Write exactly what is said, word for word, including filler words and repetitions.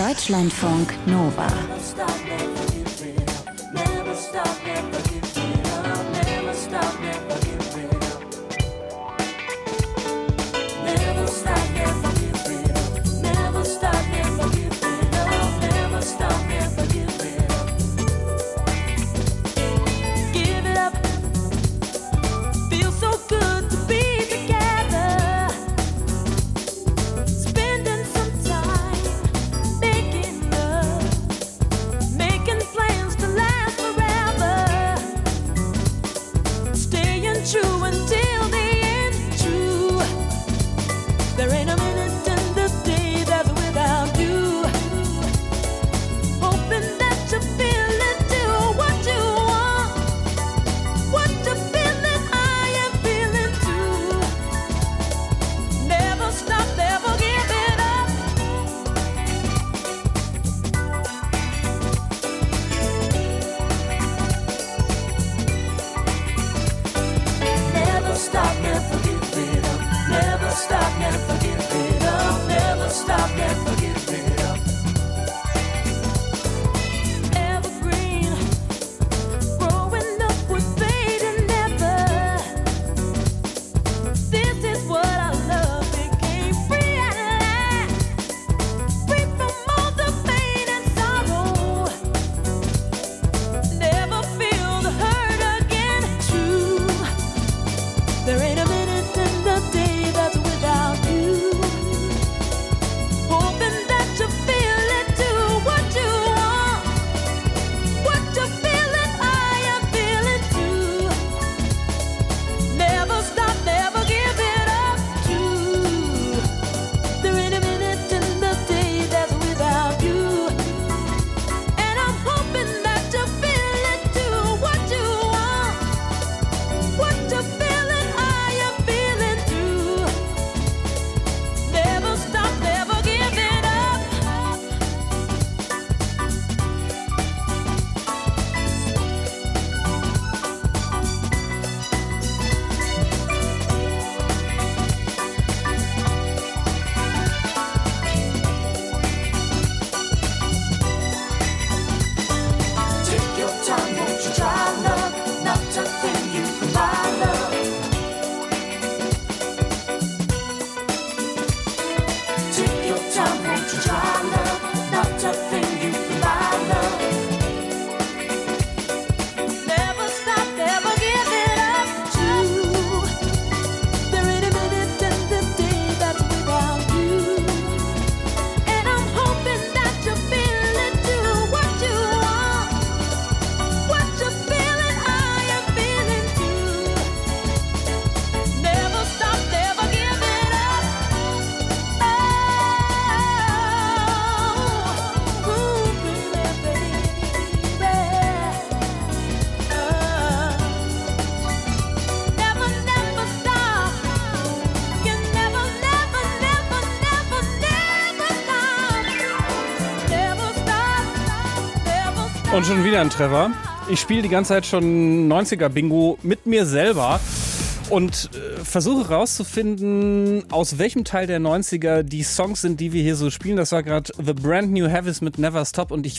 Deutschlandfunk Nova. Und schon wieder ein Treffer. Ich spiele die ganze Zeit schon neunziger-Bingo mit mir selber und äh, versuche rauszufinden, aus welchem Teil der neunziger die Songs sind, die wir hier so spielen. Das war gerade The Brand New Heavies mit Never Stop und ich